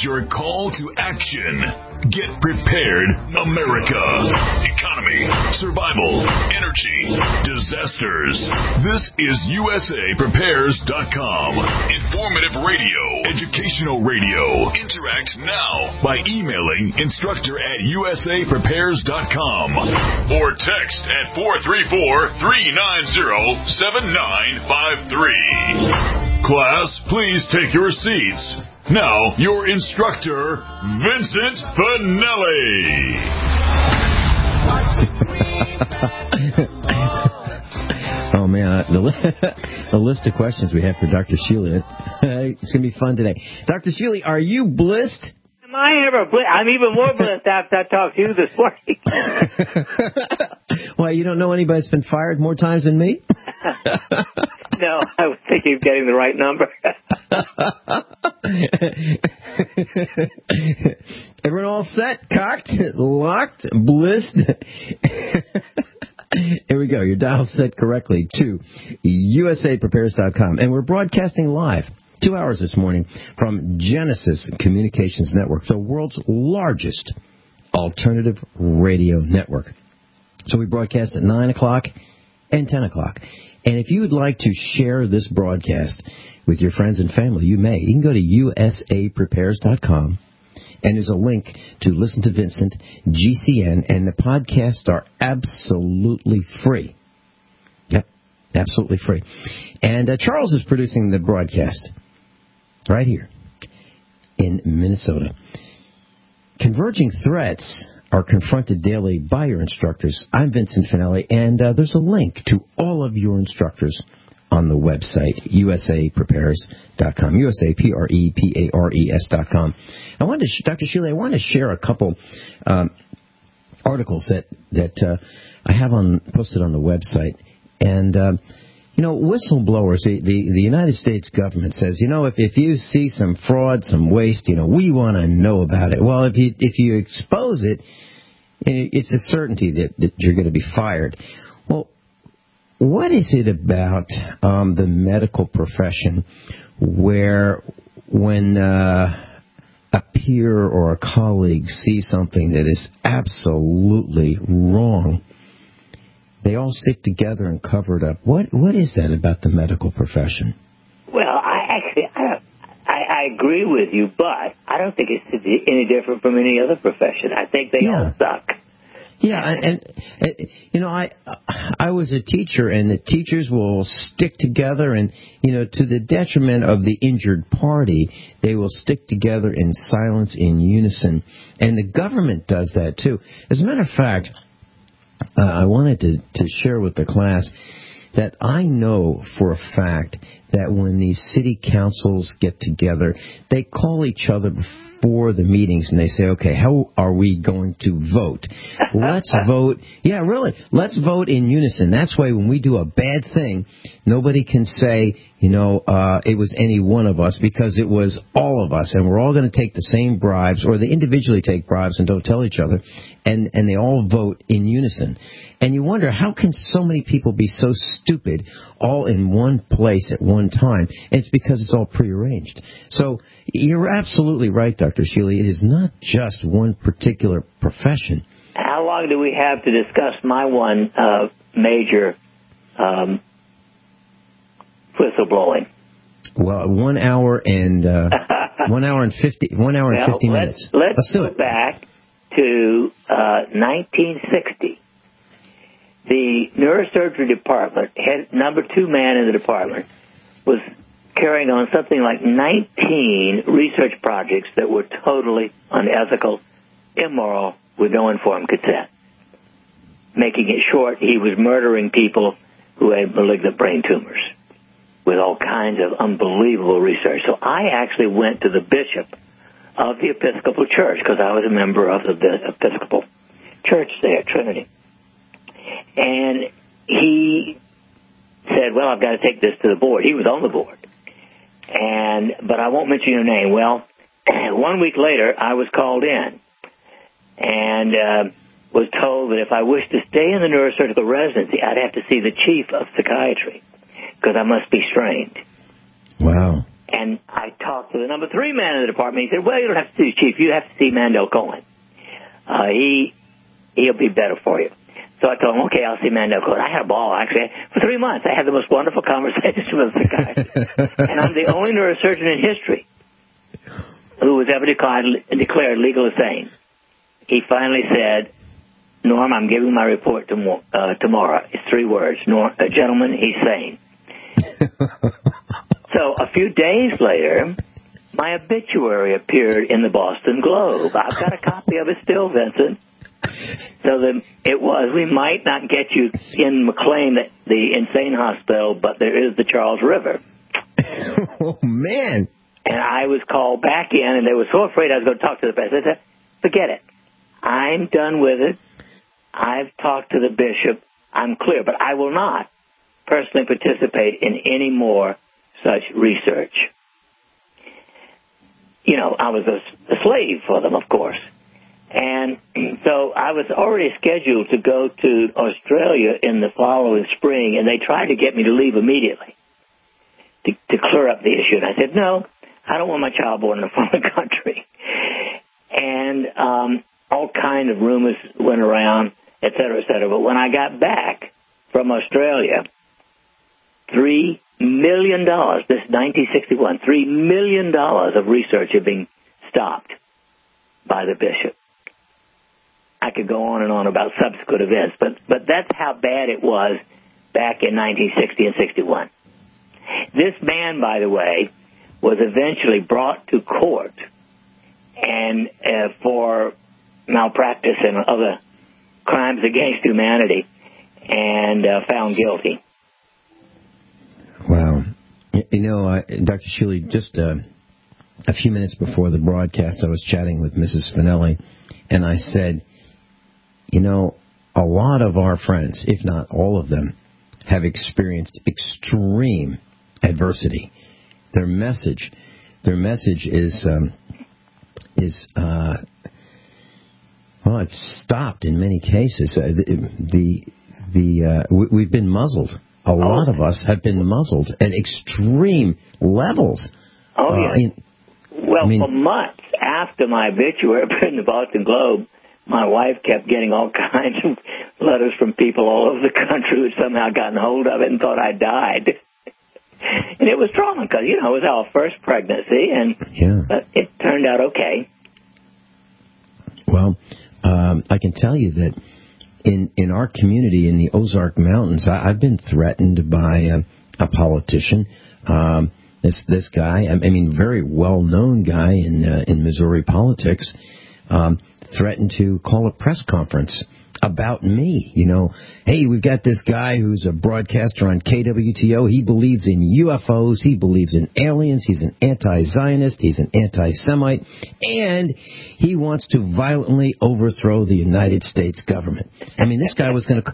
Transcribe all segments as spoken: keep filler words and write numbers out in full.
your call to action. Get prepared, America. Economy, survival, energy, disasters. This is U S A Prepares dot com. Informative radio, educational radio. Interact now by emailing instructor at U S A Prepares dot com or text at four three four, three nine zero, seven nine five three. Class, please take your seats. Now, your instructor, Vincent Finelli. Oh, man, uh, the, li- the list of questions we have for Doctor Shealy, it's going to be fun today. Doctor Shealy, are you blissed? Am I ever blissed? I'm even more blissed after I talked to you this morning. Why, you don't know anybody's been fired more times than me? No, I was thinking of getting the right number. Everyone all set, cocked, locked, blissed? Here we go. Your dial set correctly to U S A Prepares dot com. And we're broadcasting live two hours this morning from Genesis Communications Network, the world's largest alternative radio network. So we broadcast at nine o'clock and ten o'clock. And if you would like to share this broadcast with your friends and family, you may. You can go to U S A Prepares dot com, and there's a link to Listen to Vincent, G C N, and the podcasts are absolutely free. Yep, absolutely free. And uh, Charles is producing the broadcast right here in Minnesota. Converging threats are confronted daily by your instructors. I'm Vincent Finelli, and uh, there's a link to all of your instructors on the website, U S A Prepares dot com, U S A P R E P A R E S dot com. I wanted to, sh- Doctor Shealy, I want to share a couple um, articles that that uh, I have on posted on the website, and uh, you know, whistleblowers. The, the the United States government says, you know, if if you see some fraud, some waste, you know, we want to know about it. Well, if you if you expose it, it's a certainty that, that you're going to be fired. Well, what is it about um, the medical profession where when uh, a peer or a colleague sees something that is absolutely wrong, they all stick together and cover it up? What What is that about the medical profession? Well, I actually, I, don't, I, I agree with you, but I don't think it's any different from any other profession. I think they Yeah. all suck. Yeah, and, and you know, I I was a teacher, and the teachers will stick together, and you know, to the detriment of the injured party, they will stick together in silence, in unison, and the government does that too. As a matter of fact, uh, I wanted to to share with the class that I know for a fact that when these city councils get together, they call each other before the meetings and they say, okay, how are we going to vote? Let's vote. Yeah, really. Let's vote in unison. That's why when we do a bad thing, nobody can say, you know, uh, it was any one of us, because it was all of us, and we're all going to take the same bribes, or they individually take bribes and don't tell each other, and, and they all vote in unison. And you wonder, how can so many people be so stupid all in one place at one time? And it's because it's all prearranged. So you're absolutely right, Doctor Shealy. It is not just one particular profession. How long do we have to discuss my one uh, major um, whistleblowing? Well, one hour and uh, one hour and fifty, one hour and well, fifty let's, minutes. Let's, let's do go it. back to uh, nineteen sixty. The neurosurgery department, head, number two man in the department, was carrying on something like nineteen research projects that were totally unethical, immoral, with no informed consent. Making it short, he was murdering people who had malignant brain tumors with all kinds of unbelievable research. So I actually went to the bishop of the Episcopal Church, because I was a member of the Episcopal Church there at Trinity. And he said, well, I've got to take this to the board. He was on the board. And but I won't mention your name. Well, one week later, I was called in and uh, was told that if I wished to stay in the neurosurgical residency, I'd have to see the chief of psychiatry, because I must be strained. Wow. And I talked to the number three man in the department. He said, well, you don't have to see the chief. You have to see Mandel Cohen. Uh, he, he'll be better for you. So I told him, okay, I'll see Mandel Cohen. I had a ball, actually. For three months, I had the most wonderful conversations with the guy. And I'm the only neurosurgeon in history who was ever declared, declared legally sane. He finally said, Norm, I'm giving my report to, uh, tomorrow. It's three words. Norm, uh, gentlemen, he's sane. So a few days later, my obituary appeared in the Boston Globe. I've got a copy of it still, Vincent. So the, it was, we might not get you in McLean, the insane hospital, but there is the Charles River. Oh, man. And I was called back in, and they were so afraid I was going to talk to the president. I said, forget it. I'm done with it. I've talked to the bishop. I'm clear, but I will not personally participate in any more such research. You know, I was a, a slave for them, of course. And so I was already scheduled to go to Australia in the following spring, and they tried to get me to leave immediately to, to clear up the issue. And I said, no, I don't want my child born in a foreign country. And um, all kinds of rumors went around, et cetera, et cetera. But when I got back from Australia, three million dollars, this is nineteen sixty-one, three million dollars of research had been stopped by the bishop. I could go on and on about subsequent events, but, but that's how bad it was back in nineteen sixty and sixty-one. This man, by the way, was eventually brought to court and uh, for malpractice and other crimes against humanity and uh, found guilty. Wow. You know, uh, Doctor Shealy, just uh, a few minutes before the broadcast, I was chatting with Missus Finelli, and I said, you know, a lot of our friends, if not all of them, have experienced extreme adversity. Their message, their message is, um, is, uh, well, it's stopped in many cases. Uh, the, the, the uh, we, we've been muzzled. A lot of us have been muzzled at extreme levels. Oh, uh, yeah. I mean, well, I mean, for months after my obituary appeared in the Boston Globe, my wife kept getting all kinds of letters from people all over the country who had somehow gotten hold of it and thought I died. And it was trauma because, you know, it was our first pregnancy, and yeah. but it turned out okay. Well, um, I can tell you that in in our community in the Ozark Mountains, I, I've been threatened by a, a politician. Um, this this guy, I mean, very well known guy in uh, in Missouri politics, um, threatened to call a press conference about me. You know, hey, we've got this guy who's a broadcaster on K W T O. He believes in U F Os. He believes in aliens. He's an anti-Zionist. He's an anti-Semite. And he wants to violently overthrow the United States government. I mean, this guy was going to...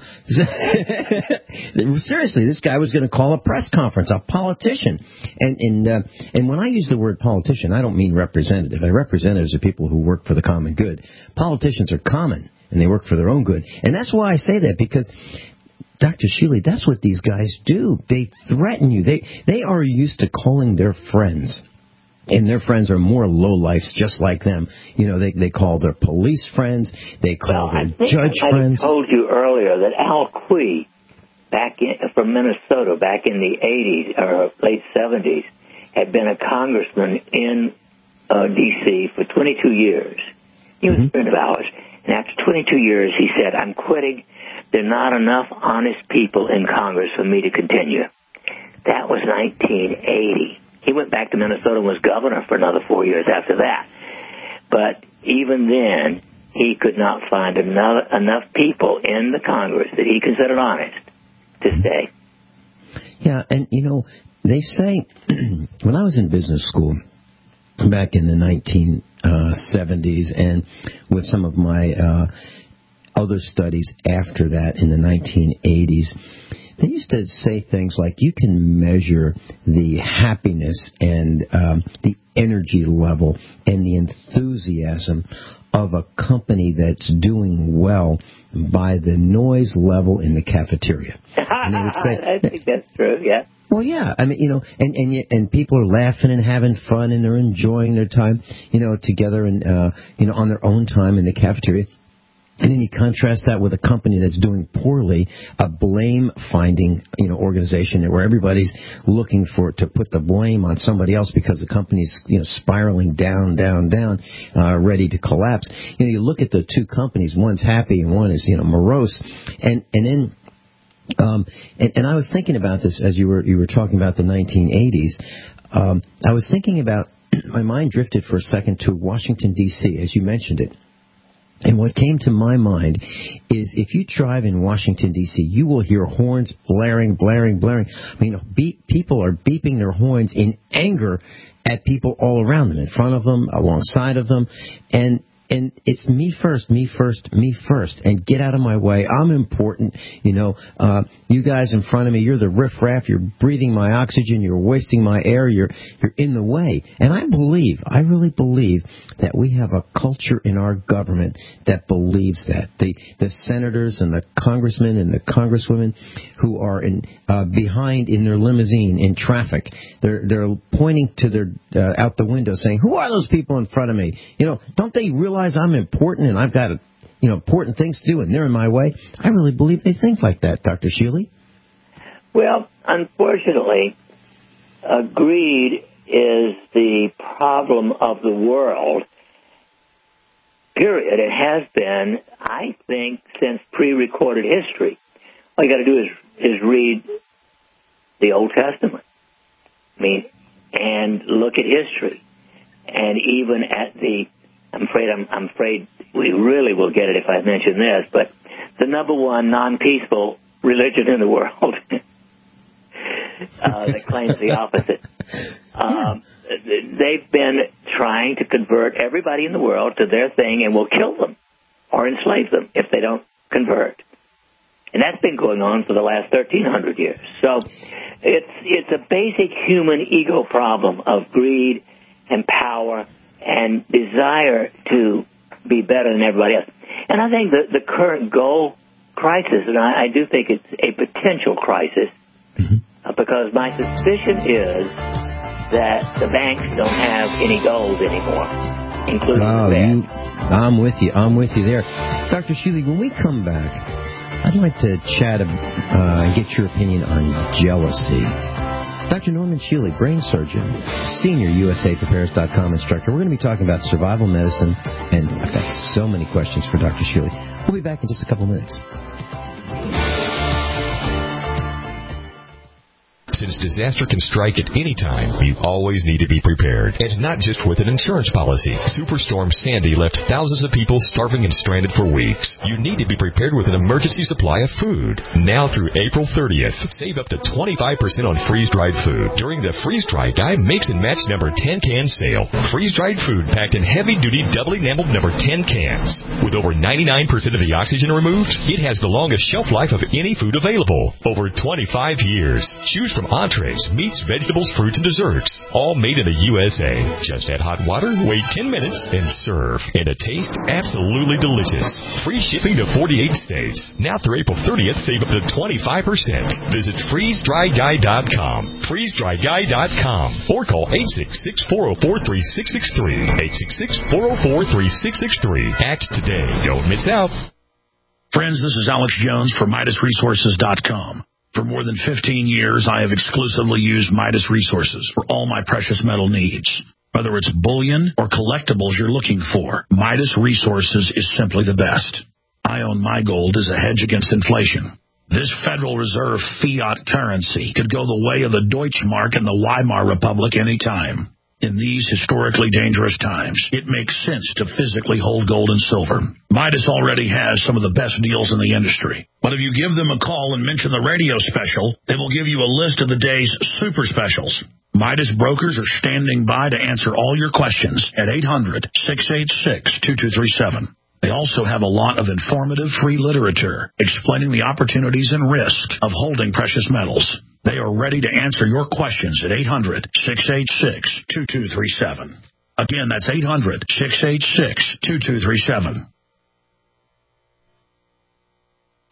Seriously, this guy was going to call a press conference, a politician. And and, uh, and when I use the word politician, I don't mean representative. Representatives are people who work for the common good. Politicians are common, and they work for their own good. And that's why I say that, because, Doctor Shealy, that's what these guys do. They threaten you. They they are used to calling their friends, and their friends are more lowlifes just like them. You know, they they call their police friends. They call well, their I think judge I friends. I told you earlier that Al Quie, back in, from Minnesota, back in the eighties or late seventies, had been a congressman in uh, D C for twenty-two years. He was mm-hmm. a friend of ours. And after twenty-two years, he said, I'm quitting. There are not enough honest people in Congress for me to continue. That was nineteen eighty. He went back to Minnesota and was governor for another four years after that. But even then, he could not find enough, enough people in the Congress that he considered honest to stay. Yeah, and, you know, they say, when I was in business school back in the nineteen seventies, and with some of my uh, other studies after that in the nineteen eighties, they used to say things like you can measure the happiness and um, the energy level and the enthusiasm of a company that's doing well by the noise level in the cafeteria. And they would say, I think that's true, yeah. Well, yeah, I mean, you know, and and you- and people are laughing and having fun, and they're enjoying their time, you know, together and uh, you know, on their own time in the cafeteria. And then you contrast that with a company that's doing poorly, a blame-finding, you know, organization where everybody's looking for to put the blame on somebody else because the company's, you know, spiraling down, down, down, uh, ready to collapse. You know, you look at the two companies, one's happy and one is, you know, morose, and and then. Um, and, and I was thinking about this as you were you were talking about the nineteen eighties. Um, I was thinking about my mind drifted for a second to Washington D C as you mentioned it. And what came to my mind is if you drive in Washington, D C, you will hear horns blaring, blaring, blaring. I mean, beep, people are beeping their horns in anger at people all around them, in front of them, alongside of them. And and it's me first, me first, me first. And get out of my way. I'm important. You know, uh, you guys in front of me, you're the riffraff. You're breathing my oxygen. You're wasting my air. You're you're in the way. And I believe, I really believe that we have a culture in our government that believes that. The the senators and the congressmen and the congresswomen who are in uh, behind in their limousine in traffic, they're they're pointing to their uh, out the window saying, "Who are those people in front of me? You know, don't they realize I'm important and I've got you know important things to do and they're in my way?" I really believe they think like that, Doctor Shealy. Well, unfortunately, uh, greed is the problem of the world. Period. It has been, I think, since pre-recorded history. All you got to do is is read the Old Testament. I mean, and look at history, and even at the. I'm afraid I'm, I'm afraid we really will get it if I mention this, but the number one non-peaceful religion in the world uh, that claims the opposite. Um, they've been trying to convert everybody in the world to their thing and will kill them or enslave them if they don't convert. And that's been going on for the last thirteen hundred years. So it's it's a basic human ego problem of greed and power and desire to be better than everybody else. And I think that the current gold crisis, and I, I do think it's a potential crisis, mm-hmm. uh, because my suspicion is that the banks don't have any gold anymore, including oh, the you, I'm with you. I'm with you there. Doctor Shealy, when we come back, I'd like to chat uh, and get your opinion on jealousy. Doctor Norman Shealy, brain surgeon, senior U S A Prepares dot com instructor. We're going to be talking about survival medicine, and I've got so many questions for Doctor Shealy. We'll be back in just a couple minutes. Since disaster can strike at any time, you always need to be prepared. And not just with an insurance policy. Superstorm Sandy left thousands of people starving and stranded for weeks. You need to be prepared with an emergency supply of food. Now through April thirtieth, save up to twenty-five percent on freeze-dried food during the Freeze-Dry Guy Mix and Match number ten can sale. Freeze-dried food packed in heavy-duty, double-enameled number ten cans. With over ninety-nine percent of the oxygen removed, it has the longest shelf life of any food available. Over twenty-five years. Choose from entrees, meats, vegetables, fruits, and desserts. All made in the U S A. Just add hot water, wait ten minutes, and serve. And a taste absolutely delicious. Free shipping to forty-eight states. Now through April thirtieth, save up to twenty-five percent. Visit freeze dry guy dot com. freeze dry guy dot com. Or call eight six six, four oh four, three six six three. eight six six, four oh four, three six six three. Act today. Don't miss out. Friends, this is Alex Jones for Midas Resources dot com. For more than fifteen years, I have exclusively used Midas Resources for all my precious metal needs. Whether it's bullion or collectibles you're looking for, Midas Resources is simply the best. I own my gold as a hedge against inflation. This Federal Reserve fiat currency could go the way of the Deutschmark and the Weimar Republic any time. In these historically dangerous times, it makes sense to physically hold gold and silver. Midas already has some of the best deals in the industry. But if you give them a call and mention the radio special, they will give you a list of the day's super specials. Midas brokers are standing by to answer all your questions at eight hundred, six eight six, two two three seven. They also have a lot of informative free literature explaining the opportunities and risk of holding precious metals. They are ready to answer your questions at eight hundred, six eight six, two two three seven. Again, that's eight hundred, six eight six, two two three seven.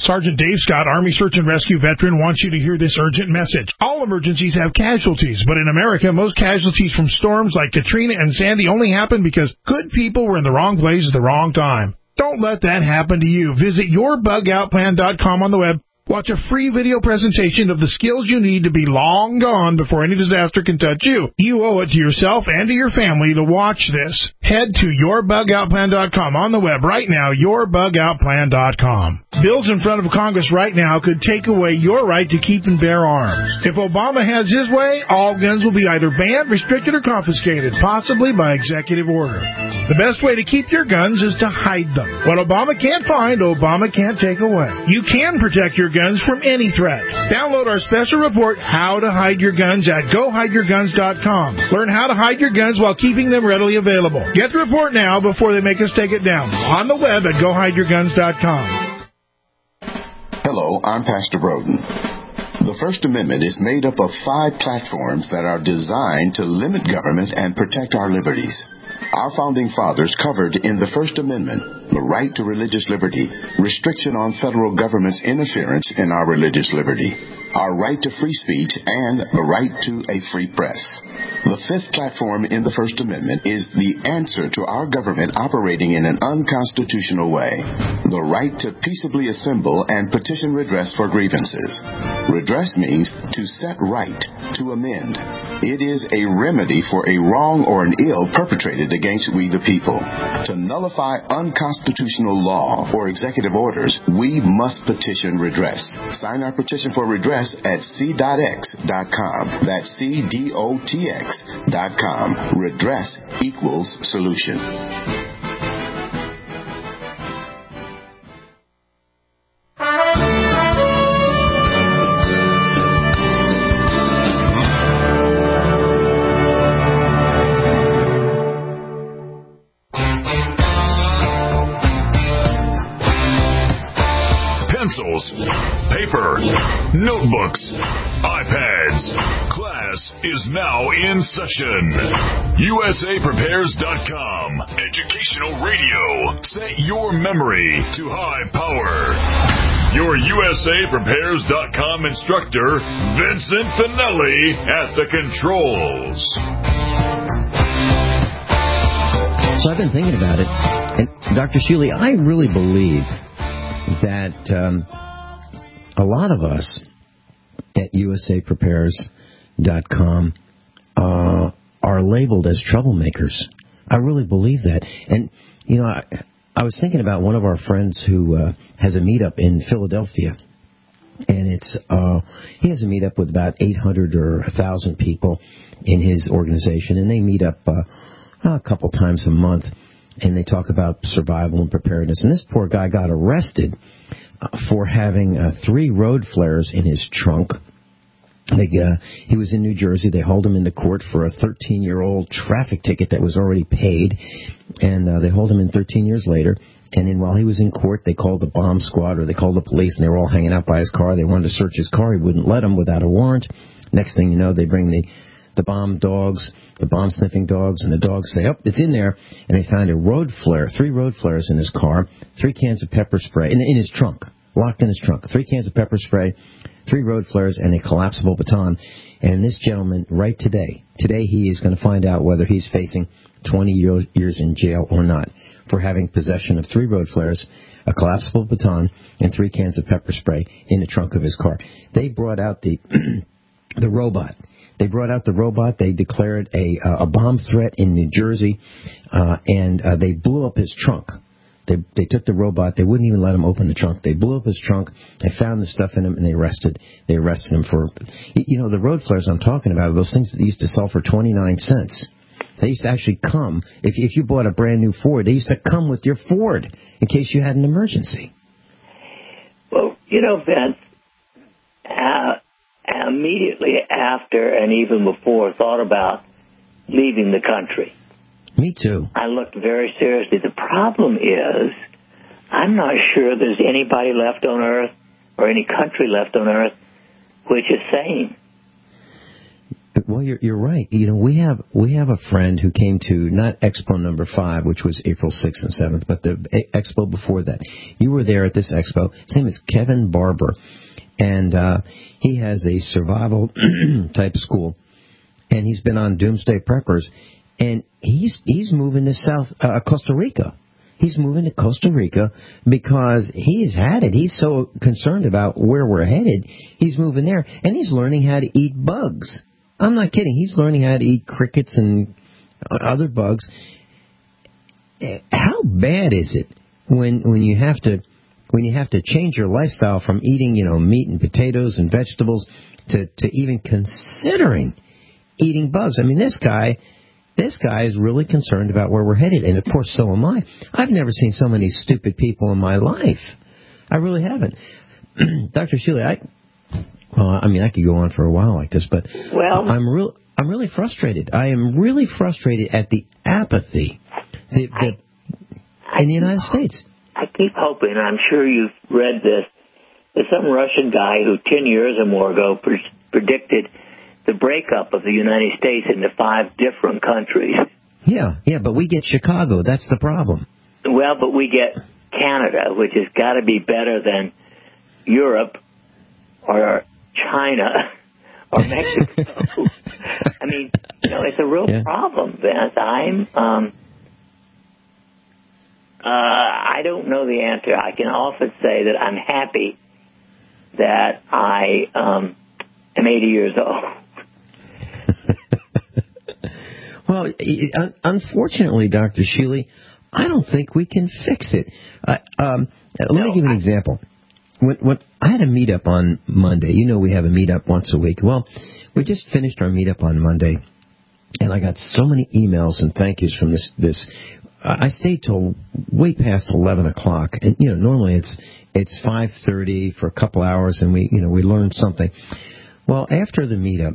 Sergeant Dave Scott, Army Search and Rescue veteran, wants you to hear this urgent message. All emergencies have casualties, but in America, most casualties from storms like Katrina and Sandy only happen because good people were in the wrong place at the wrong time. Don't let that happen to you. Visit your bug out plan dot com on the web. Watch a free video presentation of the skills you need to be long gone before any disaster can touch you. You owe it to yourself and to your family to watch this. Head to your bug out plan dot com on the web right now, your bug out plan dot com. Bills in front of Congress right now could take away your right to keep and bear arms. If Obama has his way, all guns will be either banned, restricted, or confiscated, possibly by executive order. The best way to keep your guns is to hide them. What Obama can't find, Obama can't take away. You can protect your guns from any threat. Download our special report, How to Hide Your Guns, at go hide your guns dot com. Learn how to hide your guns while keeping them readily available. Get the report now before they make us take it down. On the web at go hide your guns dot com. Hello, I'm Pastor Broden. The First Amendment is made up of five platforms that are designed to limit government and protect our liberties. Our founding fathers covered in the First Amendment the right to religious liberty, restriction on federal government's interference in our religious liberty, our right to free speech, and the right to a free press. The fifth platform in the First Amendment is the answer to our government operating in an unconstitutional way, the right to peaceably assemble and petition redress for grievances. Redress means to set right, to amend. It is a remedy for a wrong or an ill perpetrated against we the people. To nullify unconstitutional law or executive orders, we must petition redress. Sign our petition for redress at c dot x dot com. That's C D O T X dot com. Redress equals solution. Pencils, paper, notebooks, iPads. Class is now in session. U S A Prepares dot com. Educational radio. Set your memory to high power. Your U S A Prepares dot com instructor, Vincent Finelli, at the controls. So I've been thinking about it. And Doctor Shealy, I really believe that um, a lot of us at U S A Prepares dot com uh, are labeled as troublemakers. I really believe that. And, you know, I, I was thinking about one of our friends who uh, has a meetup in Philadelphia. And it's uh, he has a meetup with about eight hundred or one thousand people in his organization. And they meet up uh, a couple times a month. And they talk about survival and preparedness. And this poor guy got arrested uh, for having uh, three road flares in his trunk. They, uh, he was in New Jersey. They hauled him into court for a thirteen-year-old traffic ticket that was already paid. And uh, they hauled him in thirteen years later. And then while he was in court, they called the bomb squad or they called the police, and they were all hanging out by his car. They wanted to search his car. He wouldn't let them without a warrant. Next thing you know, they bring the the bomb dogs, the bomb-sniffing dogs, and the dogs say, oh, it's in there. And they found a road flare, three road flares in his car, three cans of pepper spray, in, in his trunk, locked in his trunk, three cans of pepper spray, three road flares, and a collapsible baton. And this gentleman, right today, today he is going to find out whether he's facing twenty years in jail or not for having possession of three road flares, a collapsible baton, and three cans of pepper spray in the trunk of his car. They brought out the the robot. They brought out the robot. They declared a, uh, a bomb threat in New Jersey, uh, and uh, they blew up his trunk. They they took the robot. They wouldn't even let him open the trunk. They blew up his trunk. They found the stuff in him, and they arrested they arrested him for, you know, the road flares I'm talking about are those things that they used to sell for twenty-nine cents. They used to actually come, if, if you bought a brand new Ford, they used to come with your Ford in case you had an emergency. Well, you know, Vince, uh, immediately after and even before thought about leaving the country. Me too. I looked very seriously. The problem is I'm not sure there's anybody left on Earth or any country left on Earth which is sane. Well, you're you're right. You know, we have we have a friend who came to not Expo number five, which was April sixth and seventh, but the Expo before that. You were there at this Expo. His name is Kevin Barber, and uh, he has a survival type school, and he's been on Doomsday Preppers, and he's he's moving to South uh, Costa Rica. He's moving to Costa Rica because he's had it. He's so concerned about where we're headed. He's moving there, and he's learning how to eat bugs. I'm not kidding. He's learning how to eat crickets and other bugs. How bad is it when when you have to when you have to change your lifestyle from eating, you know, meat and potatoes and vegetables to, to even considering eating bugs? I mean, this guy, this guy is really concerned about where we're headed, and of course, so am I. I've never seen so many stupid people in my life. I really haven't. Doctor Shealy, I. Well, I mean, I could go on for a while like this, but well, I'm real. I'm really frustrated. I am really frustrated at the apathy the, the, I, in the I United keep, States. I keep hoping, and I'm sure you've read this, that some Russian guy who ten years or more ago pre- predicted the breakup of the United States into five different countries. Yeah, yeah, but we get Chicago. That's the problem. Well, but we get Canada, which has got to be better than Europe or China or Mexico. I mean, you know, it's a real yeah. problem, Vince. I'm, um, uh, I don't know the answer. I can often say that I'm happy that I um, am eighty years old. Well, unfortunately, Doctor Shealy, I don't think we can fix it. Uh, um, let no, me give you an I, example. When, when I had a meetup on Monday. You know we have a meetup once a week. Well, we just finished our meetup on Monday, and I got so many emails and thank yous from this. This uh, I stayed till way past eleven o'clock, and you know normally it's it's five thirty for a couple hours, and we you know we learned something. Well, after the meetup,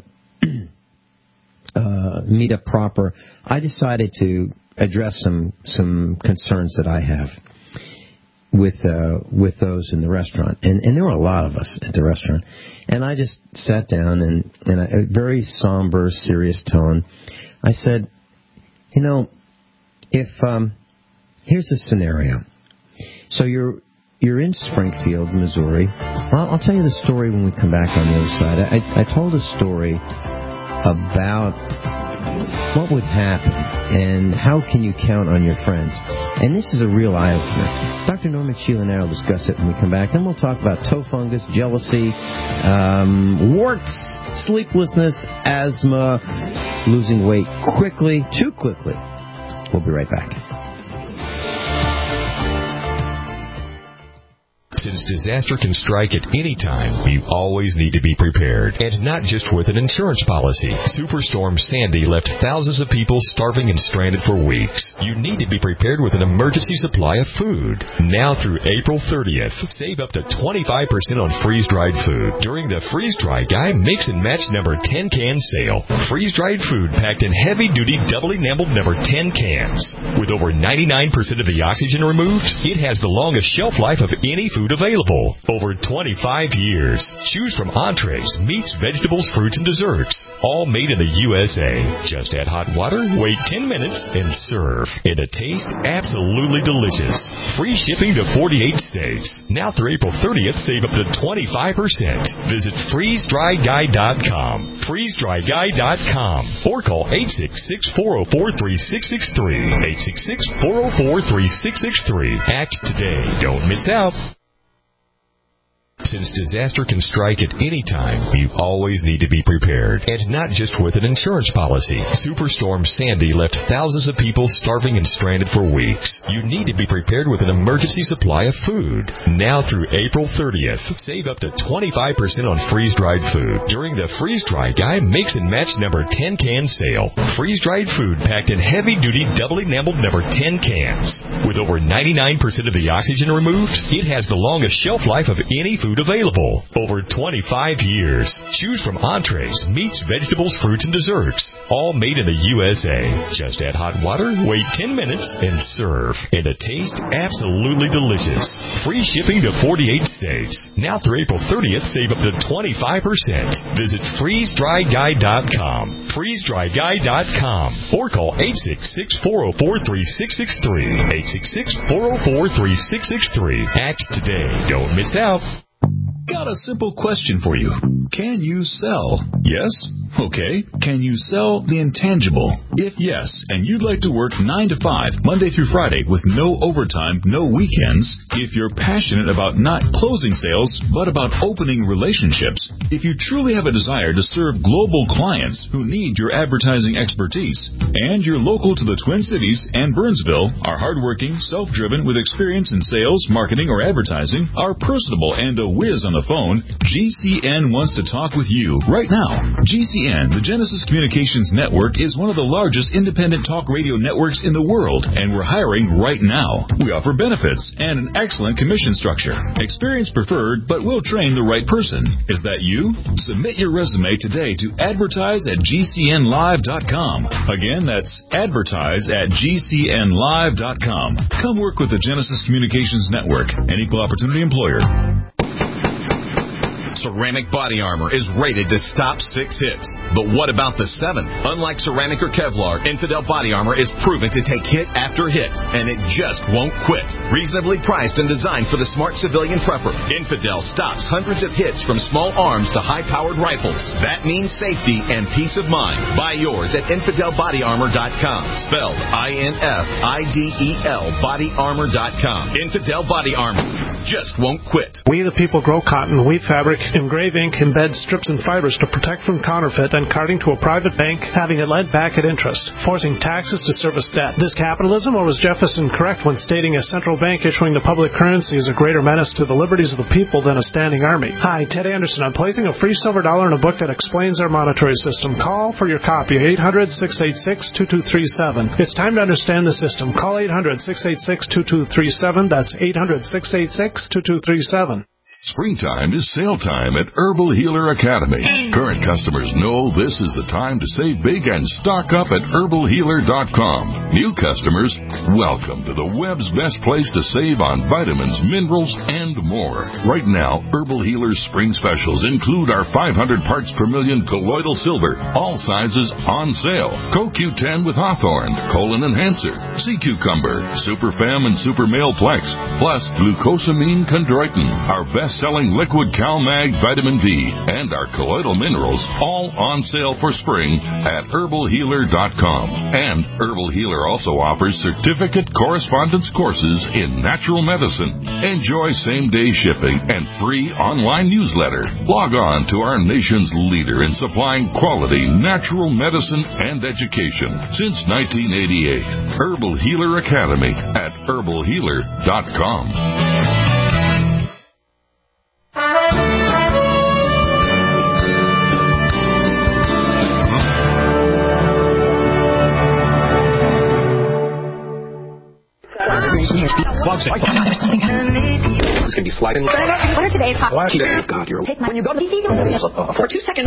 uh, meetup proper, I decided to address some some concerns that I have with uh, with those in the restaurant, and and there were a lot of us at the restaurant, and I just sat down and in a very somber, serious tone, I said, you know, if um, here's a scenario. So you're you're in Springfield, Missouri. I'll, I'll tell you the story when we come back on the other side. I, I told a story about what would happen and how can you count on your friends. And this is a real eye-opener. Doctor Norman Shealy and I will discuss it when we come back. And we'll talk about toe fungus, jealousy, um, warts, sleeplessness, asthma, losing weight quickly, too quickly. We'll be right back. Since disaster can strike at any time, you always need to be prepared. And not just with an insurance policy. Superstorm Sandy left thousands of people starving and stranded for weeks. You need to be prepared with an emergency supply of food. Now through April thirtieth, save up to twenty-five percent on freeze-dried food during the Freeze Dry Guy Mix and Match number ten can sale. Freeze-dried food packed in heavy-duty double-enamelled number ten cans. With over ninety-nine percent of the oxygen removed, it has the longest shelf life of any food available. Over twenty-five years. Choose from entrees, meats, vegetables, fruits, and desserts. All made in the U S A. Just add hot water, wait ten minutes, and serve. And a taste absolutely delicious. Free shipping to forty-eight states. Now through April thirtieth, save up to twenty-five percent. Visit freeze dry guy dot com. freeze dry guy dot com. Or call eight six six, four oh four, three six six three. eight six six, four oh four, three six six three. Act today. Don't miss out. Since disaster can strike at any time, you always need to be prepared. And not just with an insurance policy. Superstorm Sandy left thousands of people starving and stranded for weeks. You need to be prepared with an emergency supply of food. Now through April thirtieth, save up to twenty-five percent on freeze-dried food during the Freeze Dry Guy Mix and Match number ten can sale. Freeze-dried food packed in heavy-duty double-enamelled number ten cans. With over ninety-nine percent of the oxygen removed, it has the longest shelf life of any food available. Over twenty-five years. Choose from entrees, meats, vegetables, fruits, and desserts. All made in the U S A. Just add hot water, wait ten minutes, and serve. And the taste absolutely delicious. Free shipping to forty-eight states. Now through April thirtieth, save up to twenty-five percent. Visit freeze dry guy dot com. freeze dry guy dot com. Or call eight six six, four oh four, three six six three. eight six six, four oh four, three six six three. Act today. Don't miss out. Got a simple question for you. Can you sell? Yes? Okay. Can you sell the intangible? If yes, and you'd like to work nine to five, Monday through Friday, with no overtime, no weekends, if you're passionate about not closing sales, but about opening relationships, if you truly have a desire to serve global clients who need your advertising expertise, and you're local to the Twin Cities and Burnsville, are hardworking, self-driven, with experience in sales, marketing, or advertising, are personable, and a whiz on the phone, G C N wants to talk with you right now. G C N, the Genesis Communications Network, is one of the largest independent talk radio networks in the world, and we're hiring right now. We offer benefits and an excellent commission structure. Experience preferred, but we'll train the right person. Is that you? Submit your resume today to advertise at G C N live dot com. Again, that's advertise at G C N live dot com. Come work with the Genesis Communications Network, an equal opportunity employer. Ceramic Body Armor is rated to stop six hits. But what about the seventh? Unlike ceramic or Kevlar, Infidel Body Armor is proven to take hit after hit, and it just won't quit. Reasonably priced and designed for the smart civilian prepper, Infidel stops hundreds of hits from small arms to high-powered rifles. That means safety and peace of mind. Buy yours at infidel body armor dot com. Spelled I N F I D E L body armor dot com. Infidel Body Armor just won't quit. We the people grow cotton, weave fabric, engrave ink, embed strips and fibers to protect from counterfeit and carting to a private bank, having it lent back at interest, forcing taxes to service debt. This capitalism, or was Jefferson correct when stating a central bank issuing the public currency is a greater menace to the liberties of the people than a standing army? Hi, Ted Anderson. I'm placing a free silver dollar in a book that explains our monetary system. Call for your copy, eight hundred, six eight six, two two three seven. It's time to understand the system. Call eight hundred, six eight six, two two three seven. That's eight hundred, six eight six, two two three seven. Springtime is sale time at Herbal Healer Academy. Current customers know this is the time to save big and stock up at herbal healer dot com. New customers, welcome to the web's best place to save on vitamins, minerals, and more. Right now, Herbal Healer's spring specials include our five hundred parts per million colloidal silver, all sizes on sale. Co Q ten with Hawthorne, Colon Enhancer, Sea Cucumber, Super Fem and Super Male Plex, plus glucosamine chondroitin, our best selling liquid CalMag vitamin D, and our colloidal minerals, all on sale for spring at herbal healer dot com. And Herbal Healer also offers certificate correspondence courses in natural medicine. Enjoy same-day shipping and free online newsletter. Log on to our nation's leader in supplying quality natural medicine and education since nineteen eighty-eight. Herbal Healer Academy at herbal healer dot com. It's going to be sliding. What are today's hot? God, you're... Take my... When you go to the T V, for two seconds.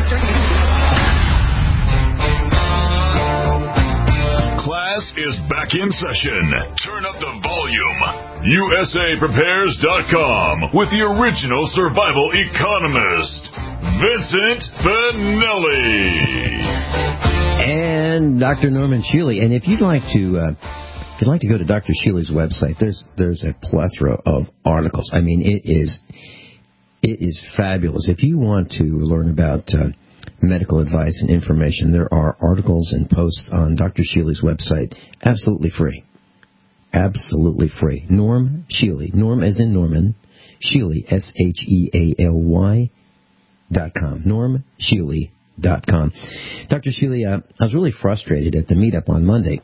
Class is back in session. Turn up the volume. U S A prepares dot com with the original survival economist, Vincent Finelli. And Doctor Norman Shealy. And if you'd like to... Uh, If you'd like to go to Doctor Shealy's website, there's there's a plethora of articles. I mean, it is it is fabulous. If you want to learn about uh, medical advice and information, there are articles and posts on Doctor Shealy's website, absolutely free. Absolutely free. Norm Shealy, Norm as in Norman, Shealy, S H E A L Y dot com. Norm Shealy dot com. Doctor Shealy, uh, I was really frustrated at the meetup on Monday.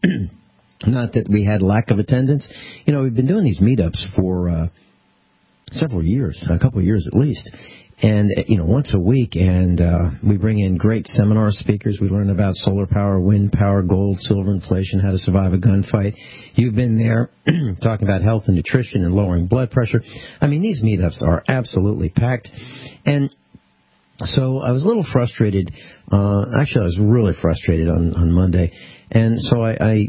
Not that we had lack of attendance. You know, we've been doing these meetups for uh, several years, a couple of years at least. And, you know, once a week, and uh, we bring in great seminar speakers. We learn about solar power, wind power, gold, silver, inflation, how to survive a gunfight. You've been there talking about health and nutrition and lowering blood pressure. I mean, these meetups are absolutely packed. And so I was a little frustrated. Uh, actually, I was really frustrated on, on Monday. And so I, I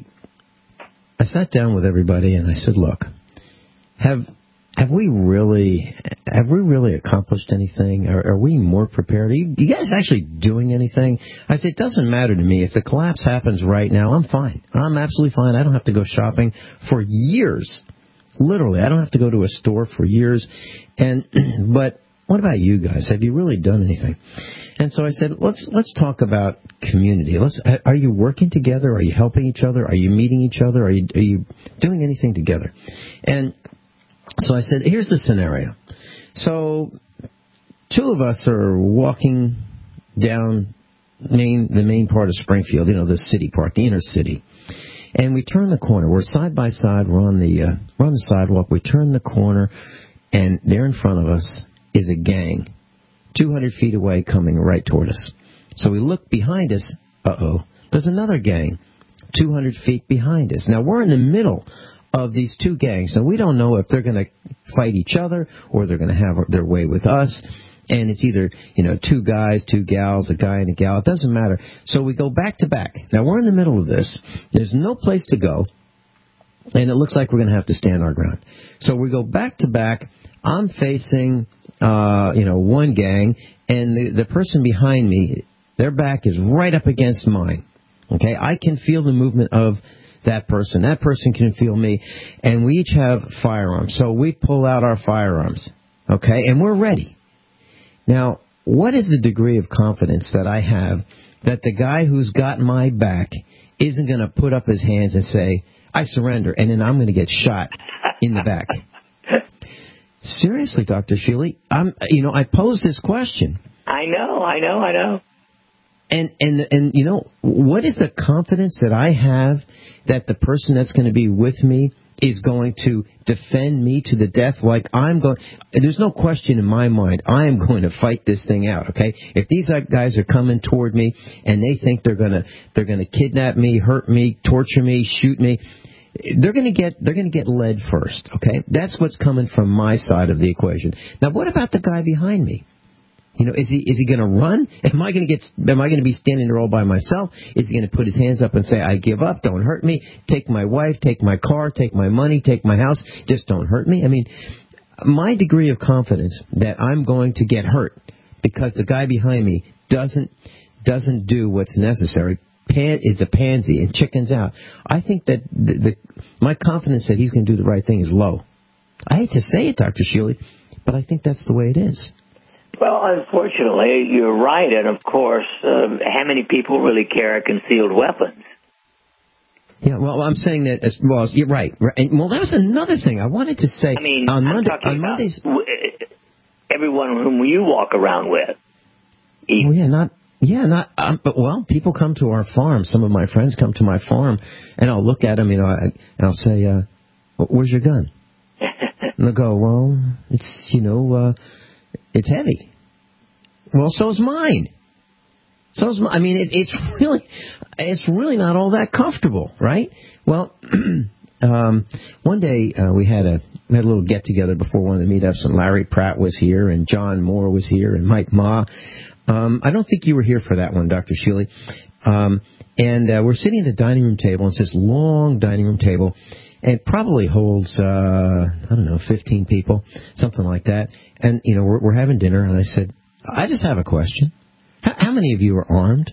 I sat down with everybody and I said, look, have... Have we really, have we really accomplished anything? Are, are we more prepared? Are you, you guys actually doing anything? I said, it doesn't matter to me. If the collapse happens right now, I'm fine. I'm absolutely fine. I don't have to go shopping for years. Literally, I don't have to go to a store for years. And, but what about you guys? Have you really done anything? And so I said, let's, let's talk about community. Let's, are you working together? Are you helping each other? Are you meeting each other? Are you, are you doing anything together? And so I said, here's the scenario. So two of us are walking down main, the main part of Springfield, you know, the city part, the inner city. And we turn the corner. We're side by side. We're on the, uh, we're on the sidewalk. We turn the corner, and there in front of us is a gang, two hundred feet away, coming right toward us. So we look behind us. Uh-oh. There's another gang, two hundred feet behind us. Now, we're in the middle of these two gangs. Now, we don't know if they're going to fight each other or they're going to have their way with us. And it's either, you know, two guys, two gals, a guy and a gal. It doesn't matter. So we go back to back. Now, we're in the middle of this. There's no place to go. And it looks like we're going to have to stand our ground. So we go back to back. I'm facing, uh, you know, one gang. And the, the person behind me, their back is right up against mine. Okay? I can feel the movement of that person. That person can feel me. And we each have firearms. So we pull out our firearms. Okay? And we're ready. Now, what is the degree of confidence that I have that the guy who's got my back isn't going to put up his hands and say, I surrender, and then I'm going to get shot in the back? Seriously, Doctor Shealy, I'm, you know, I pose this question. I know, I know, I know. And, and, and, you know, what is the confidence that I have that the person that's going to be with me is going to defend me to the death? Like I'm going, there's no question in my mind, I am going to fight this thing out, okay? If these guys are coming toward me and they think they're going to, they're going to kidnap me, hurt me, torture me, shoot me, they're going to get, they're going to get led first, okay? That's what's coming from my side of the equation. Now, what about the guy behind me? You know, is he is he going to run? Am I going to get? Am I going to be standing there all by myself? Is he going to put his hands up and say, "I give up. Don't hurt me. Take my wife. Take my car. Take my money. Take my house. Just don't hurt me"? I mean, my degree of confidence that I'm going to get hurt because the guy behind me doesn't doesn't do what's necessary. Pan, is a pansy and chickens out. I think that the, the my confidence that he's going to do the right thing is low. I hate to say it, Doctor Shealy, but I think that's the way it is. Well, unfortunately, you're right. And, of course, um, how many people really carry concealed weapons? Yeah, well, I'm saying that, as well, you're right. right. Well, that was another thing I wanted to say. I mean, on I'm Monday, talking on about Mondays, everyone whom you walk around with. He, well, yeah, not, yeah, not, um, but, well, people come to our farm. Some of my friends come to my farm, and I'll look at them, you know, and I'll say, uh, where's your gun? And they'll go, well, it's, you know, uh, it's heavy. Well, so's mine. So's my, I mean, it, it's really, it's really not all that comfortable, right? Well, um, one day uh, we had a we had a little get together before one of the meetups, and Larry Pratt was here, and John Moore was here, and Mike Ma. Um, I don't think you were here for that one, Doctor Shealy. Um, and uh, we're sitting at the dining room table. It's this long dining room table. And it probably holds, uh, I don't know, fifteen people, something like that. And, you know, we're, we're having dinner, and I said, I just have a question. How, how many of you are armed?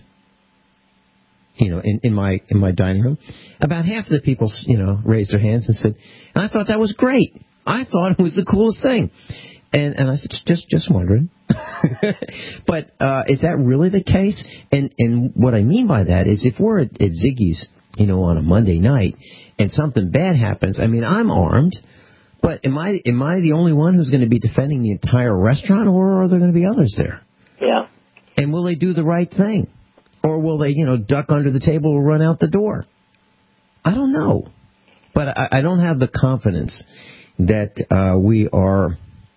You know, in, in my in my dining room. About half of the people, you know, raised their hands and said, and I thought that was great. I thought it was the coolest thing. And and I said, just just wondering. But uh, is that really the case? And and what I mean by that is if we're at, at Ziggy's, you know, on a Monday night, and something bad happens, I mean, I'm armed, but am I am I the only one who's going to be defending the entire restaurant, or are there going to be others there? Yeah. And will they do the right thing? Or will they, you know, duck under the table or run out the door? I don't know. But I, I don't have the confidence that uh, we are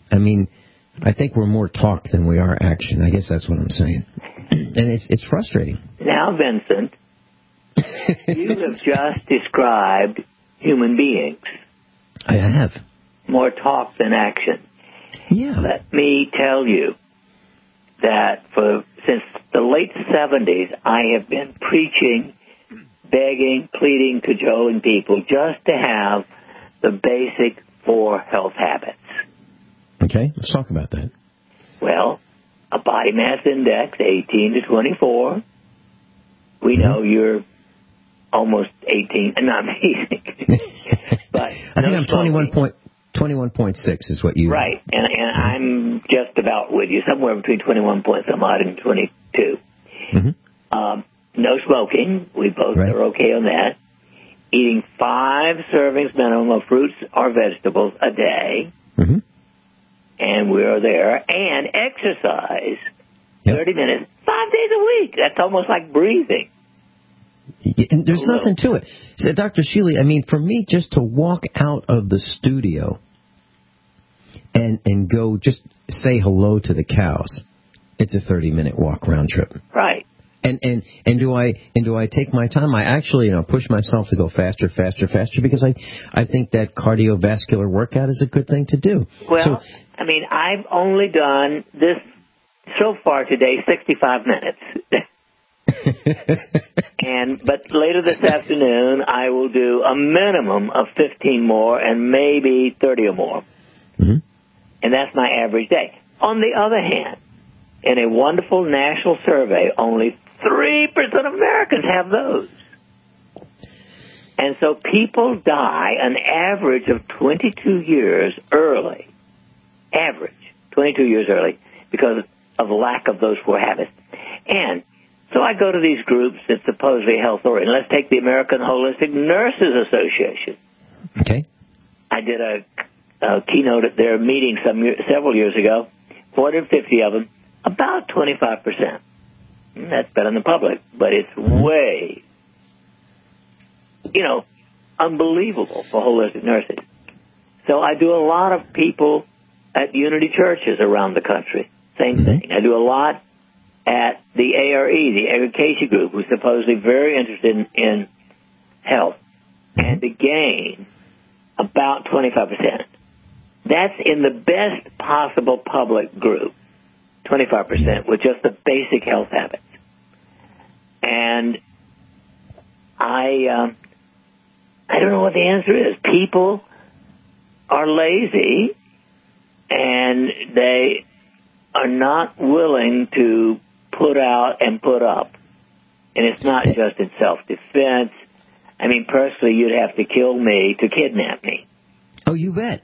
I mean, I think we're more talk than we are action. I guess that's what I'm saying. And it's it's frustrating. Now, Vincent, you have just described human beings. I have. More talk than action. Yeah. Let me tell you that for since the late seventies, I have been preaching, begging, pleading, cajoling people just to have the basic four health habits. Okay, let's talk about that. Well, a body mass index, eighteen to twenty-four. We mm-hmm. know you're almost eighteen, not amazing. But I think I'm twenty-one point, twenty-one point six is what you... Right, and, and I'm just about with you, somewhere between twenty-one point some odd and twenty-two. Mm-hmm. Um, no smoking, we both right. are okay on that. Eating five servings minimum of fruits or vegetables a day. Mm-hmm. And we are there. And exercise yep. thirty minutes, five days a week. That's almost like breathing. And there's nothing to it. So, Doctor Shealy, I mean, for me, just to walk out of the studio and and go just say hello to the cows, it's a thirty-minute walk round trip. Right. And and and do I and do I take my time? I actually, you know, push myself to go faster, faster, faster because I I think that cardiovascular workout is a good thing to do. Well, so, I mean, I've only done this so far today, sixty-five minutes. and but later this afternoon, I will do a minimum of fifteen more and maybe thirty or more. Mm-hmm. And that's my average day. On the other hand, in a wonderful national survey, only three percent of Americans have those. And so people die an average of twenty-two years early. Average, twenty-two years early, because of lack of those four habits. And so I go to these groups that supposedly health-oriented. Let's take the American Holistic Nurses Association. Okay. I did a, a keynote at their meeting some several years ago, four hundred fifty of them, about twenty-five percent. That's better than the public, but it's way, you know, unbelievable for holistic nurses. So I do a lot of people at Unity churches around the country. Same thing. I do a lot at the A R E, the Education Group, who's supposedly very interested in, in health, and to gain about twenty-five percent. That's in the best possible public group, twenty-five percent, with just the basic health habits. And I, um, I don't know what the answer is. People are lazy, and they are not willing to put out and put up. And it's not just in self-defense. I mean, personally, you'd have to kill me to kidnap me. Oh, you bet.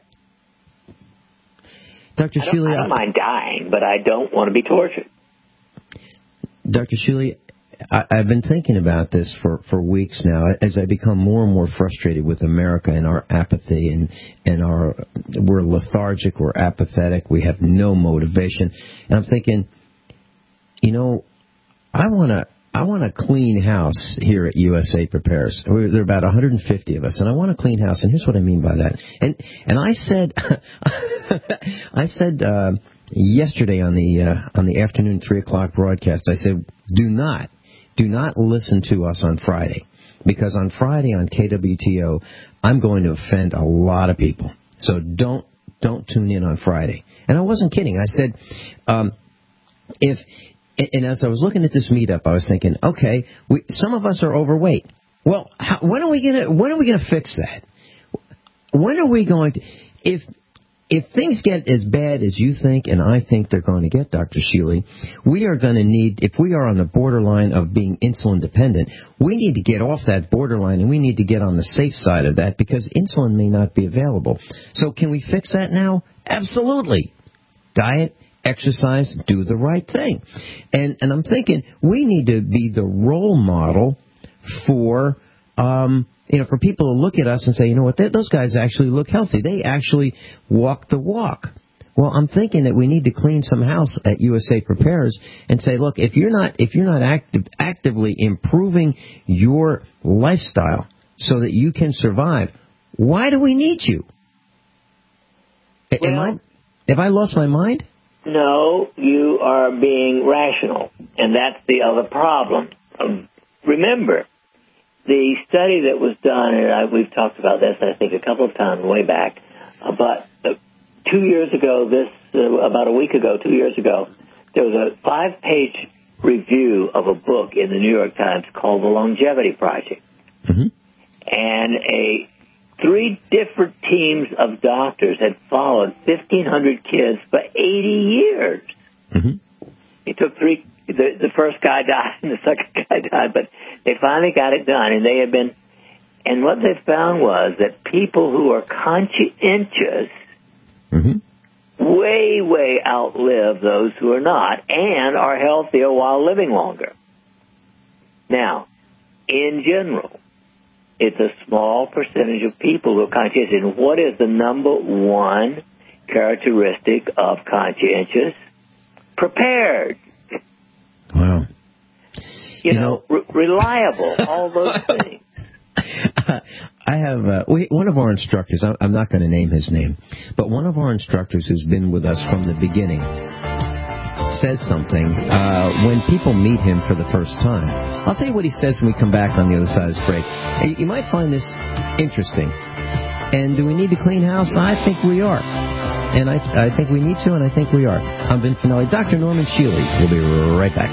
Doctor I don't, Shealy, I don't mind dying, but I don't want to be tortured. Doctor Shealy, I, I've been thinking about this for, for weeks now as I become more and more frustrated with America and our apathy and, and our, we're lethargic, we're apathetic, we have no motivation. And I'm thinking, you know, I want to I want a clean house here at U S A Prepares. We're, there are about one hundred fifty of us, and I want a clean house. And here's what I mean by that. And and I said, I said uh, yesterday on the uh, on the afternoon three o'clock broadcast, I said, do not, do not listen to us on Friday, because on Friday on K W T O, I'm going to offend a lot of people. So don't don't tune in on Friday. And I wasn't kidding. I said, um, if. And as I was looking at this meetup, I was thinking, okay, we, some of us are overweight. Well, how, when are we gonna when are we gonna fix that? When are we going to? If if things get as bad as you think and I think they're going to get, Doctor Shealy, we are going to need. If we are on the borderline of being insulin dependent, we need to get off that borderline and we need to get on the safe side of that, because insulin may not be available. So can we fix that now? Absolutely. Diet. Exercise, do the right thing. And and I'm thinking we need to be the role model for, um, you know, for people to look at us and say, you know what, they, those guys actually look healthy. They actually walk the walk. Well, I'm thinking that we need to clean some house at U S A Prepares and say, look, if you're not if you're not active, actively improving your lifestyle so that you can survive, why do we need you? Well, Am I... Have I lost my mind? No, you are being rational, and that's the other problem. Um, remember, the study that was done, and I, we've talked about this, I think, a couple of times way back, uh, but uh, two years ago, this uh, about a week ago, two years ago, there was a five-page review of a book in the New York Times called The Longevity Project. Mm-hmm. And a three different teams of doctors had followed fifteen hundred kids for eighty years. Mm-hmm. It took three, the, the first guy died and the second guy died, but they finally got it done. And they had been, and what they found was that people who are conscientious mm-hmm. way, way outlive those who are not and are healthier while living longer. Now, in general, it's a small percentage of people who are conscientious. And what is the number one characteristic of conscientious? Prepared. Wow. You, you know, know re- reliable, all those things. I have uh, we, one of our instructors, I'm not going to name his name, but one of our instructors who's been with us from the beginning says something uh, when people meet him for the first time. I'll tell you what he says when we come back on the other side of this break. You might find this interesting. And do we need to clean house? I think we are. And I, I think we need to, and I think we are. I'm Vin Finelli. Doctor Norman Shealy. We'll be right back.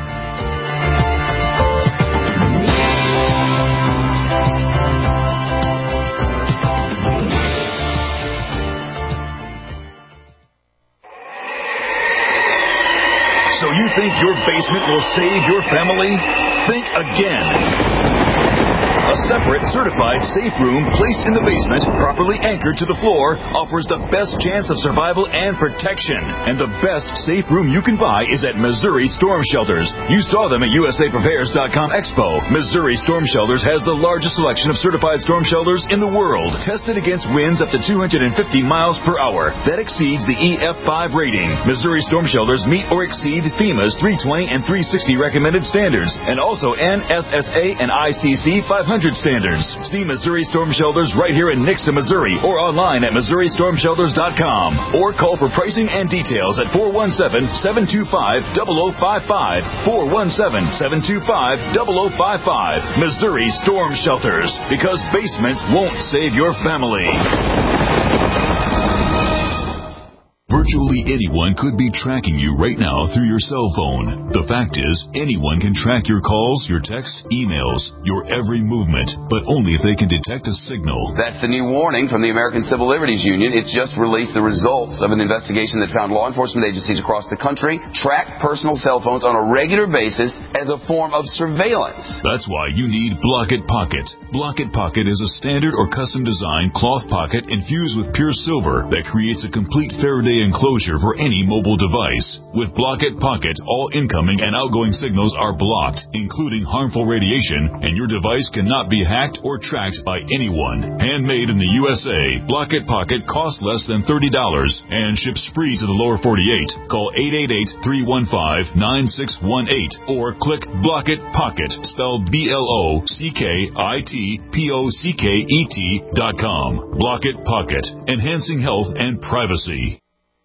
So you think your basement will save your family? Think again. A separate, certified safe room placed in the basement, properly anchored to the floor, offers the best chance of survival and protection. And the best safe room you can buy is at Missouri Storm Shelters. You saw them at U S A Prepares dot com Expo. Missouri Storm Shelters has the largest selection of certified storm shelters in the world, tested against winds up to two hundred fifty miles per hour. That exceeds the E F five rating. Missouri Storm Shelters meet or exceed FEMA's three twenty and three sixty recommended standards, and also N S S A and I C C five hundred standards. See Missouri Storm Shelters right here in Nixa, Missouri, or online at Missouri Storm Shelters dot com. Or call for pricing and details at four one seven, seven two five, zero zero five five, four one seven, seven two five, zero zero five five. Missouri Storm Shelters, because basements won't save your family. Virtually anyone could be tracking you right now through your cell phone. The fact is, anyone can track your calls, your texts, emails, your every movement, but only if they can detect a signal. That's the new warning from the American Civil Liberties Union. It's just released the results of an investigation that found law enforcement agencies across the country track personal cell phones on a regular basis as a form of surveillance. That's why you need Block-It Pocket. Block-It Pocket is a standard or custom-designed cloth pocket infused with pure silver that creates a complete Faraday enclosure for any mobile device. With Block-It Pocket, all incoming and outgoing signals are blocked, including harmful radiation, and your device cannot be hacked or tracked by anyone. Handmade in the U S A, Block-It Pocket costs less than thirty dollars and ships free to the lower forty-eight. Call eight eight eight, three one five, nine six one eight or click Block-It Pocket, spelled B L O C K I T P O C K E T dot com. Block-It Pocket, enhancing health and privacy.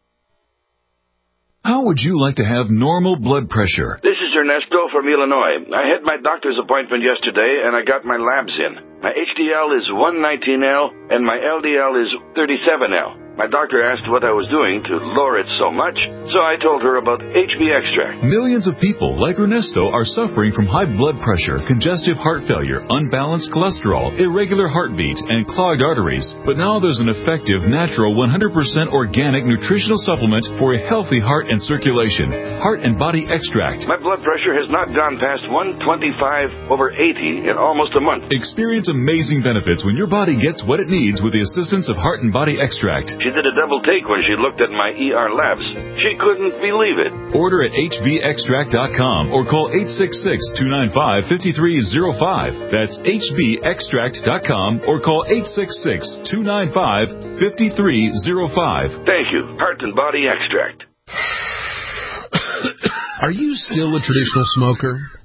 How would you like to have normal blood pressure? This is Ernesto from Illinois. I had my doctor's appointment yesterday, and I got my labs in. My H D L is one nineteen L, and my L D L is thirty-seven L. My doctor asked what I was doing to lower it so much, so I told her about H B Extract. Millions of people, like Ernesto, are suffering from high blood pressure, congestive heart failure, unbalanced cholesterol, irregular heartbeat, and clogged arteries. But now there's an effective, natural, one hundred percent organic nutritional supplement for a healthy heart and circulation. Heart and Body Extract. My blood pressure has not gone past one twenty-five over eighty in almost a month. Experience amazing benefits when your body gets what it needs with the assistance of Heart and Body Extract. She did a double take when she looked at my E R labs. She couldn't believe it. Order at H V extract dot com or call eight six six, two nine five, five three zero five. That's H V extract dot com or call eight six six, two nine five, five three zero five. Thank you. Heart and Body Extract. Are you still a traditional smoker?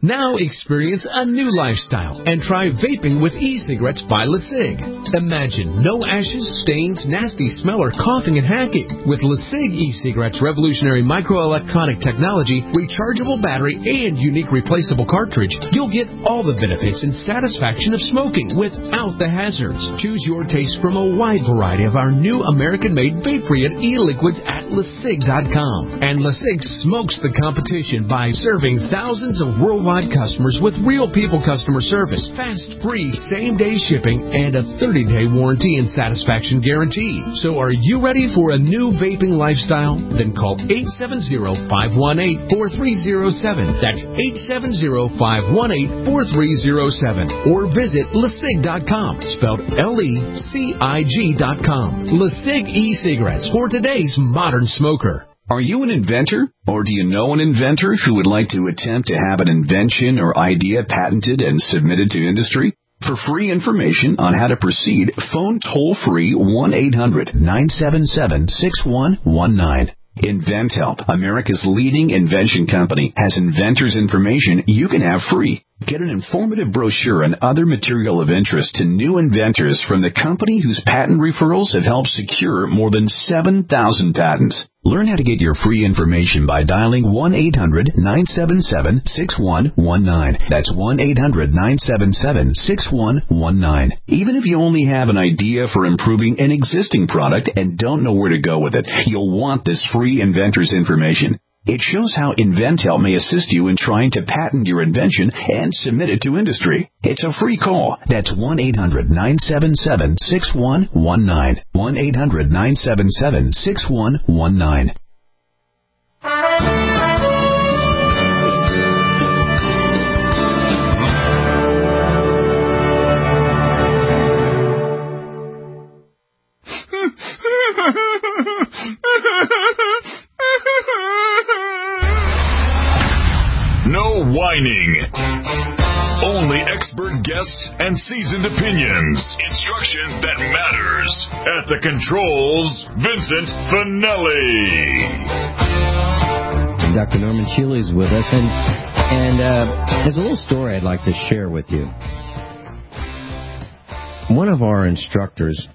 Now experience a new lifestyle and try vaping with e-cigarettes by LeSig. Imagine no ashes, stains, nasty smell, or coughing and hacking. With LeSig e-cigarettes' revolutionary microelectronic technology, rechargeable battery, and unique replaceable cartridge, you'll get all the benefits and satisfaction of smoking without the hazards. Choose your taste from a wide variety of our new American-made vape-free e-liquids at LeSig dot com. And LeSig smokes the competition by serving thousands of worldwide customers with real people customer service, fast, free, same-day shipping, and a thirty-day warranty and satisfaction guarantee. So are you ready for a new vaping lifestyle? Then call eight seven zero, five one eight, four three zero seven. That's eight seven zero, five one eight, four three zero seven. Or visit LeSig dot com, spelled L E C I G dot com. LeSig e-cigarettes for today's modern smoker. Are you an inventor, or do you know an inventor who would like to attempt to have an invention or idea patented and submitted to industry? For free information on how to proceed, phone toll-free one eight hundred, nine seven seven, six one one nine. InventHelp, America's leading invention company, has inventors' information you can have free. Get an informative brochure and other material of interest to new inventors from the company whose patent referrals have helped secure more than seven thousand patents. Learn how to get your free information by dialing one eight hundred, nine seven seven, six one one nine. That's one eight hundred, nine seven seven, six one one nine. Even if you only have an idea for improving an existing product and don't know where to go with it, you'll want this free inventor's information. It shows how InventHelp may assist you in trying to patent your invention and submit it to industry. It's a free call. That's one eight hundred, nine seven seven, six one one nine. one eight hundred, nine seven seven, six one one nine. No whining. Only expert guests and seasoned opinions. Instruction that matters. At the controls, Vincent Finelli. And Doctor Norman Shealy is with us, and and uh, there's a little story I'd like to share with you. One of our instructors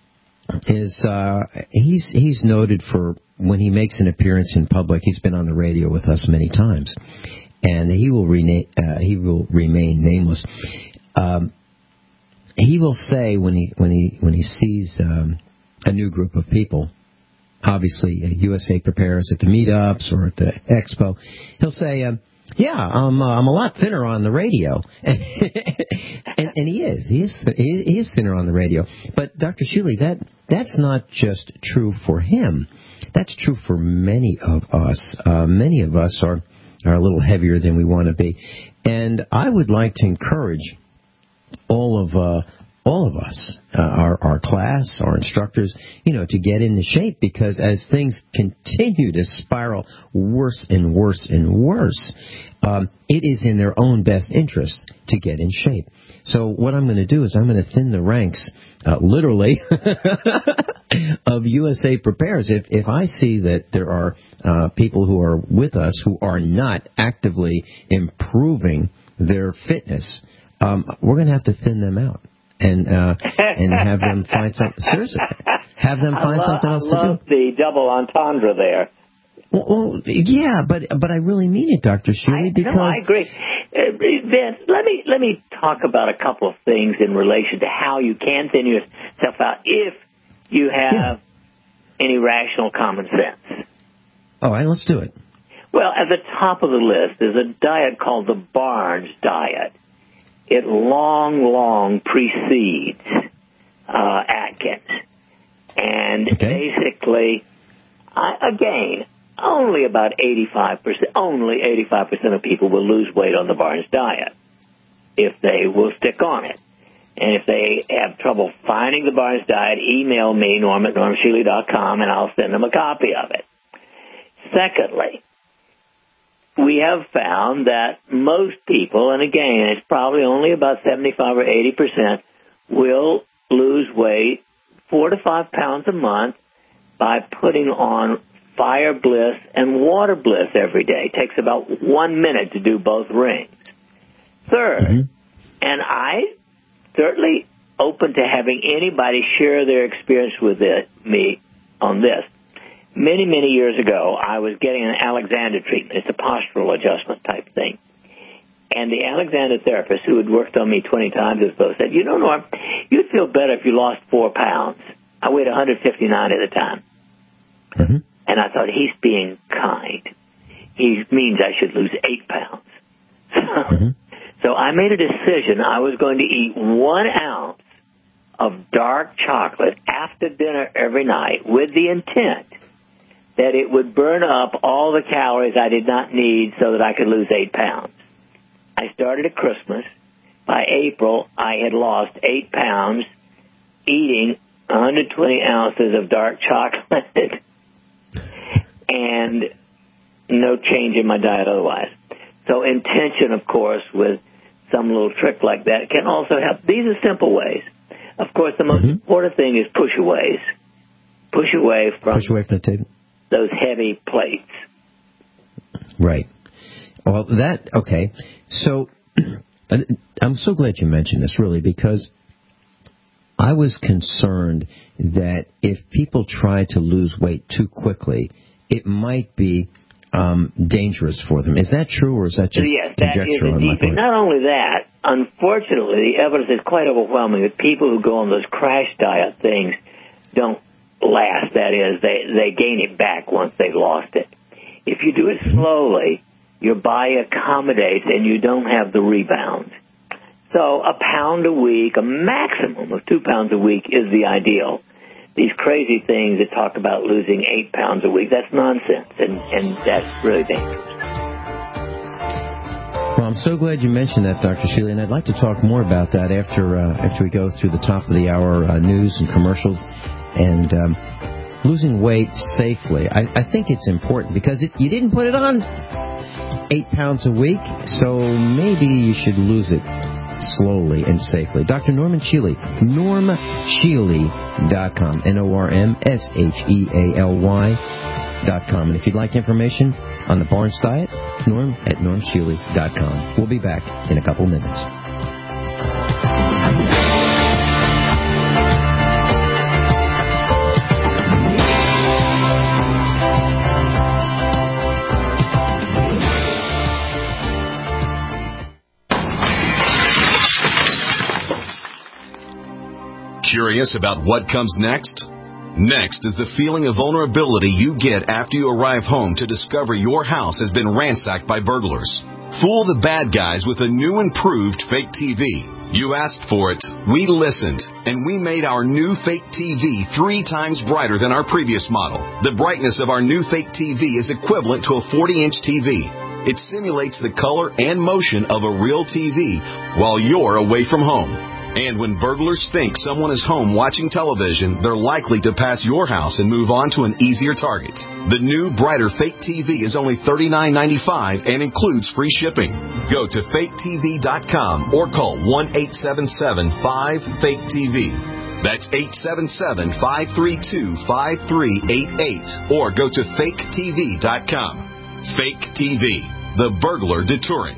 is uh, he's he's noted for when he makes an appearance in public. He's been on the radio with us many times. And he will rena- uh, he will remain nameless. Um, he will say when he when he when he sees um, a new group of people, obviously uh, U S A Prepares at the meetups or at the expo, he'll say, um, "Yeah, I'm uh, I'm a lot thinner on the radio," and, and he is he is th- he is thinner on the radio. But Doctor Shealy, that that's not just true for him. That's true for many of us. Uh, many of us are. are a little heavier than we want to be. And I would like to encourage all of uh, all of us, uh, our, our class, our instructors, you know, to get into shape, because as things continue to spiral worse and worse and worse, um, it is in their own best interest to get in shape. So what I'm going to do is I'm going to thin the ranks, uh, literally, of U S A Prepares. If if I see that there are uh, people who are with us who are not actively improving their fitness, um, we're going to have to thin them out and uh, and have them find some seriously have them find love, something else I to love do. The double entendre there. Well, well, yeah, but but I really mean it, Doctor Shealy, because no, I agree. Uh, Vince, let me let me talk about a couple of things in relation to how you can thin yourself out if you have yeah. any rational common sense. All right, let's do it. Well, at the top of the list is a diet called the Barnes diet. It long, long precedes uh, Atkins. And okay. basically, I, again, only about eighty-five percent, only eighty-five percent of people will lose weight on the Barnes diet if they will stick on it. And if they have trouble finding the Barnes diet, email me, Norm at norm shealy dot com, and I'll send them a copy of it. Secondly, we have found that most people, and again, it's probably only about seventy-five or eighty percent, will lose weight four to five pounds a month by putting on Fire Bliss and Water Bliss every day. It takes about one minute to do both rings. third. Mm-hmm. And I certainly open to having anybody share their experience with it, me on this. Many, many years ago, I was getting an Alexander treatment. It's a postural adjustment type thing. And the Alexander therapist, who had worked on me twenty times or so, said, you know, Norm, you'd feel better if you lost four pounds. I weighed one hundred fifty-nine at the time. Mm-hmm. And I thought, he's being kind. He means I should lose eight pounds. So, mm-hmm. so I made a decision. I was going to eat one ounce of dark chocolate after dinner every night with the intent that it would burn up all the calories I did not need so that I could lose eight pounds. I started at Christmas. By April, I had lost eight pounds eating one hundred twenty ounces of dark chocolate and no change in my diet otherwise. So intention, of course, with some little trick like that can also help. These are simple ways. Of course, the most mm-hmm. important thing is push aways. Push away from, push away from the table. Those heavy plates. Right. Well, that, okay. So I'm so glad you mentioned this, really, because I was concerned that if people try to lose weight too quickly, it might be um, dangerous for them. Is that true, or is that just yes, that conjecture is on my part? Not only that, unfortunately, the evidence is quite overwhelming that people who go on those crash diet things don't last. That is, they, they gain it back once they've lost it. If you do it slowly, your body accommodates and you don't have the rebound. So a pound a week, a maximum of two pounds a week is the ideal. These crazy things that talk about losing eight pounds a week, that's nonsense, and, and that's really dangerous. Well, I'm so glad you mentioned that, Doctor Shealy, and I'd like to talk more about that after uh, after we go through the top of the hour uh, news and commercials. And um, losing weight safely, I, I think it's important because it, you didn't put it on eight pounds a week, so maybe you should lose it slowly and safely. Doctor Norman Shealy, norm shealy dot com, N O R M S H E A L Y dot com. And if you'd like information on the Barnes Diet, Norm at norm shealy dot com. We'll be back in a couple minutes. Curious about what comes next? Next is the feeling of vulnerability you get after you arrive home to discover your house has been ransacked by burglars. Fool the bad guys with a new improved fake T V. You asked for it, we listened, and we made our new fake T V three times brighter than our previous model. The brightness of our new fake T V is equivalent to a forty-inch T V. It simulates the color and motion of a real T V while you're away from home. And when burglars think someone is home watching television, they're likely to pass your house and move on to an easier target. The new, brighter fake T V is only thirty-nine ninety-five and includes free shipping. Go to fake T V dot com or call one eight seven seven five fake T V. That's eight seven seven five three two five three eight eight or go to fake T V dot com. Fake T V, the burglar deterrent.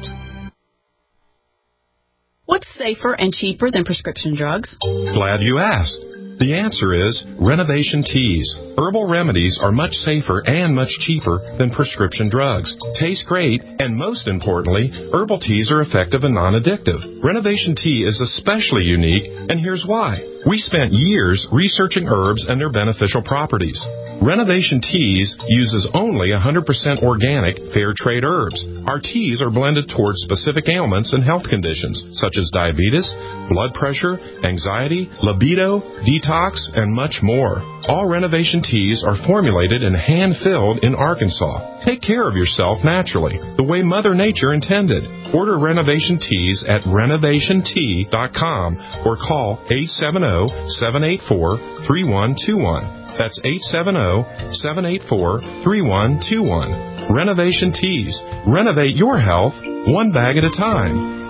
What's safer and cheaper than prescription drugs? Glad you asked. The answer is Renovation Teas. Herbal remedies are much safer and much cheaper than prescription drugs. Taste great, and most importantly, herbal teas are effective and non-addictive. Renovation Tea is especially unique, and here's why. We spent years researching herbs and their beneficial properties. Renovation Teas uses only one hundred percent organic, fair trade herbs. Our teas are blended towards specific ailments and health conditions, such as diabetes, blood pressure, anxiety, libido, detox, and much more. All Renovation Teas are formulated and hand-filled in Arkansas. Take care of yourself naturally, the way Mother Nature intended. Order Renovation Teas at renovation tea dot com or call eight seven zero, seven eight four, three one two one. That's eight seven zero, seven eight four, three one two one. Renovation Teas. Renovate your health one bag at a time.